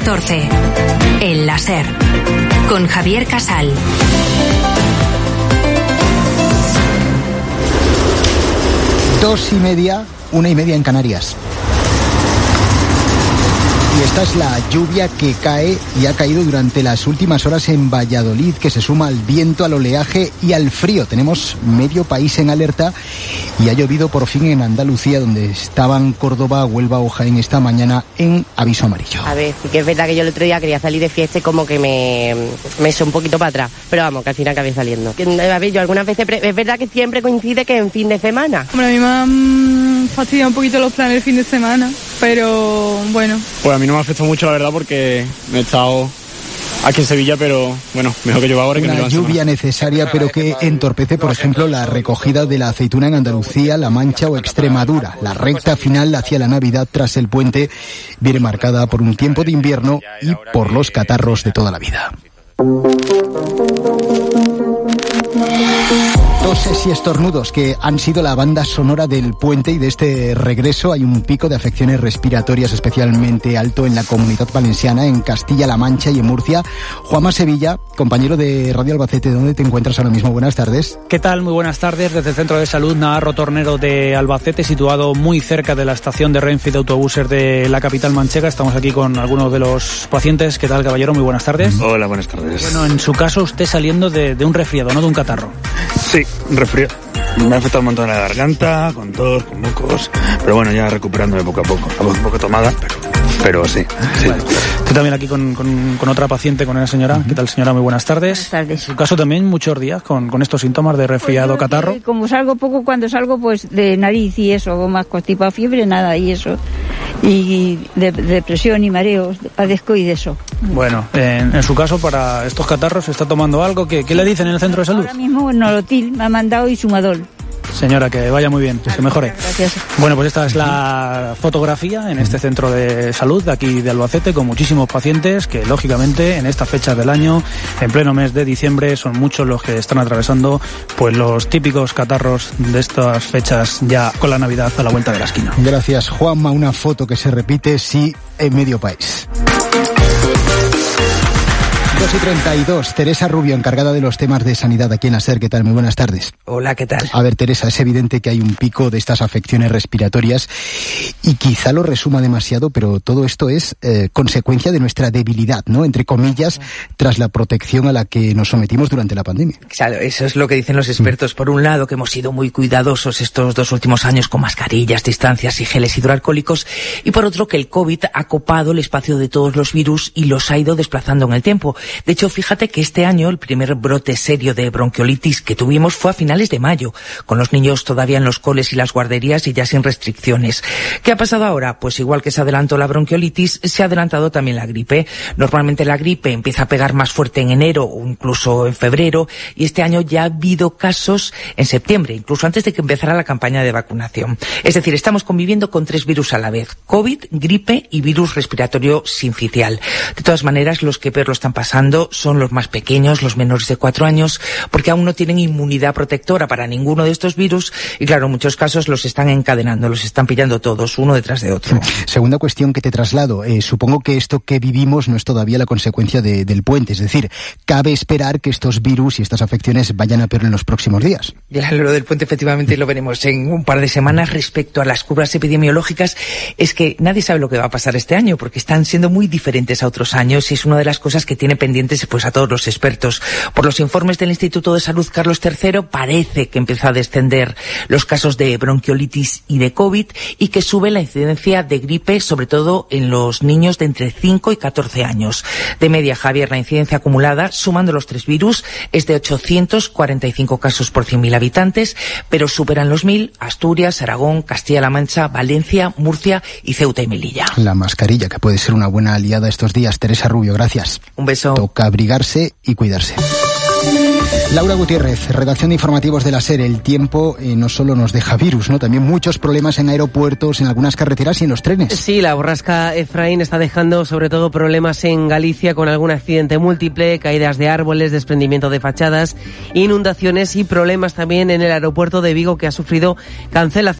14. El láser. Con Javier Casal. Dos y media, 1:30 en Canarias. Y esta es la lluvia que cae y ha caído durante las últimas horas en Valladolid, que se suma al viento, al oleaje y al frío. Tenemos medio país en alerta y ha llovido por fin en Andalucía, donde estaban Córdoba, Huelva o Jaén esta mañana en aviso amarillo. A ver, sí que es verdad que yo el otro día quería salir de fiesta y como que me eché un poquito para atrás, pero vamos, que al final acabé saliendo. A ver, yo algunas veces, es verdad que siempre coincide que en fin de semana. Bueno, a mí me han fastidiado un poquito los planes del fin de semana, pero bueno. Pues a mí no me afectó mucho, la verdad, porque me he estado aquí en Sevilla, pero bueno, mejor que llueva ahora que no llueva. Una lluvia necesaria, pero que entorpece, por ejemplo, la recogida de la aceituna en Andalucía, La Mancha o Extremadura. La recta final hacia la Navidad tras el puente viene marcada por un tiempo de invierno y por los catarros de toda la vida. Toses y estornudos que han sido la banda sonora del puente y de este regreso. Hay un pico de afecciones respiratorias especialmente alto en la Comunidad Valenciana, en Castilla-La Mancha y en Murcia. Juanma Sevilla, compañero de Radio Albacete, ¿dónde te encuentras ahora mismo? Buenas tardes. ¿Qué tal? Muy buenas tardes. Desde el Centro de Salud Navarro Tornero de Albacete, situado muy cerca de la estación de Renfe de autobuses de la capital manchega. Estamos aquí con algunos de los pacientes. ¿Qué tal, caballero? Muy buenas tardes. Hola, buenas tardes. Bueno, en su caso, usted saliendo de un resfriado, no de un catarro. Sí, un resfriado. Me ha afectado un montón la garganta, con tos, con mocos, pero bueno, ya recuperándome poco a poco. La voz un poco tomada, pero sí. Bueno, estoy también aquí con otra paciente, con una señora. ¿Qué tal, señora? Muy buenas tardes. Buenas tardes. En su caso también muchos días con estos síntomas de resfriado, pues catarro. Como salgo poco, cuando salgo pues de nariz y eso, o más constipa, fiebre, nada y eso. Y de depresión y mareos, padezco y de eso. Bueno, en su caso, para estos catarros, ¿se está tomando algo? ¿Qué le dicen en el centro de salud? Ahora mismo Nolotil me ha mandado y Sumadol. Señora, que vaya muy bien, que se mejore. Gracias. Bueno, pues esta es la fotografía en este centro de salud de aquí de Albacete, con muchísimos pacientes que, lógicamente, en estas fechas del año, en pleno mes de diciembre, son muchos los que están atravesando pues los típicos catarros de estas fechas, ya con la Navidad a la vuelta de la esquina. Gracias, Juanma. Una foto que se repite, sí, en medio país. 2:32, Teresa Rubio, encargada de los temas de sanidad aquí en la SER. ¿Qué tal? Muy buenas tardes. Hola, ¿qué tal? A ver, Teresa, es evidente que hay un pico de estas afecciones respiratorias y quizá lo resuma demasiado, pero todo esto es consecuencia de nuestra debilidad, ¿no? Entre comillas, tras la protección a la que nos sometimos durante la pandemia. Claro, eso es lo que dicen los expertos. Por un lado, que hemos sido muy cuidadosos estos 2 últimos años con mascarillas, distancias y geles hidroalcohólicos, y por otro, que el COVID ha copado el espacio de todos los virus y los ha ido desplazando en el tiempo. De hecho, fíjate que este año el primer brote serio de bronquiolitis que tuvimos fue a finales de mayo, con los niños todavía en los coles y las guarderías y ya sin restricciones. ¿Qué ha pasado ahora? Pues igual que se adelantó la bronquiolitis, se ha adelantado también la gripe. Normalmente la gripe empieza a pegar más fuerte en enero o incluso en febrero, y este año ya ha habido casos en septiembre, incluso antes de que empezara la campaña de vacunación. Es decir, estamos conviviendo con 3 virus a la vez: COVID, gripe y virus respiratorio sincicial. De todas maneras, los que peor lo están pasando son los más pequeños, los menores de 4 años, porque aún no tienen inmunidad protectora para ninguno de estos virus y, claro, en muchos casos los están encadenando, los están pillando todos, uno detrás de otro. Segunda cuestión que te traslado. Supongo que esto que vivimos no es todavía la consecuencia del puente, es decir, cabe esperar que estos virus y estas afecciones vayan a peor en los próximos días. Ya, lo del puente efectivamente lo veremos en un par de semanas. Respecto a las curvas epidemiológicas, es que nadie sabe lo que va a pasar este año, porque están siendo muy diferentes a otros años y es una de las cosas que tiene pendientes pues a todos los expertos. Por los informes del Instituto de Salud Carlos III, parece que empieza a descender los casos de bronquiolitis y de COVID, y que sube la incidencia de gripe, sobre todo en los niños de entre 5 y 14 años. De media, Javier, la incidencia acumulada, sumando los 3 virus, es de 845 casos por 100.000 habitantes, pero superan los 1.000 Asturias, Aragón, Castilla-La Mancha, Valencia, Murcia y Ceuta y Melilla. La mascarilla, que puede ser una buena aliada estos días. Teresa Rubio, gracias. Un beso. Toca abrigarse y cuidarse. Laura Gutiérrez, redacción de informativos de la SER. El tiempo no solo nos deja virus, ¿no? También muchos problemas en aeropuertos, en algunas carreteras y en los trenes. Sí, la borrasca Efraín está dejando sobre todo problemas en Galicia, con algún accidente múltiple, caídas de árboles, desprendimiento de fachadas, inundaciones y problemas también en el aeropuerto de Vigo, que ha sufrido cancelación